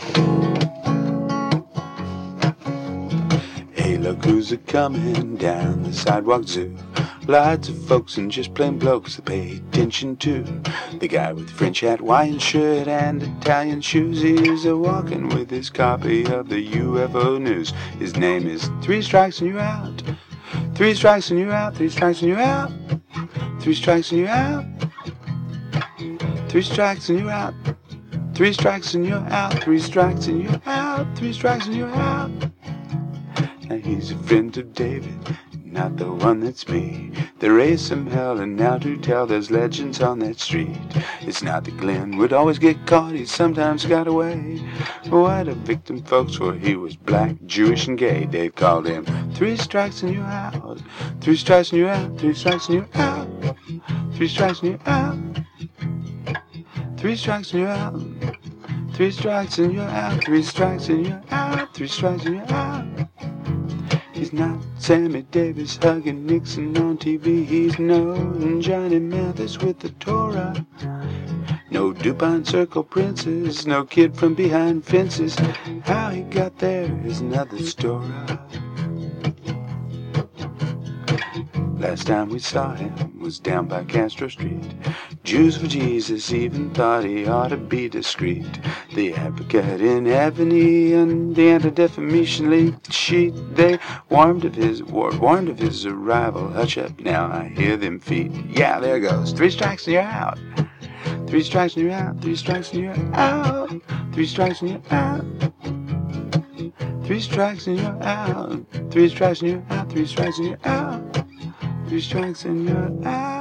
Hey, look who's a-coming down the sidewalk zoo. Lots of folks and just plain blokes that pay attention to the guy with the French hat, Hawaiian shirt, and Italian shoes. He's a-walking with his copy of the UFO news. His name is Three Strikes and You're Out. 3 strikes and you're out. 3 strikes and you're out. 3 strikes and you're out. 3 strikes and you're out. 3 strikes and you're out. 3 strikes and you're out. 3 strikes and you're out. Now he's a friend of David, not the one that's me. There is some hell, and now to tell there's legends on that street. It's not that Glenn would always get caught, he sometimes got away. What a victim, folks, for he was black, Jewish, and gay. They called him 3 strikes and you're out. 3 strikes and you're out. 3 strikes and you're out. 3 strikes and you're out. 3 strikes and you're out. 3 strikes and you're out. 3 strikes and you're out. 3 strikes and you're out. He's not Sammy Davis hugging Nixon on TV. He's no Johnny Mathis with the Torah. No DuPont Circle Princess. No kid from behind fences. How he got there is another story. Last time we saw him was down by Castro Street. Jews for Jesus even thought he ought to be discreet. The advocate in Ebony and the Anti-Defamation League sheet, they warned of his arrival. Hush up now, I hear them feet. Yeah, there goes. 3 strikes and you're out. 3 strikes and you're out. 3 strikes and you're out. 3 strikes and you're out. 3 strikes and you're out. 3 strikes and you're out. 3 strikes and you're out. 3 strikes and you're out.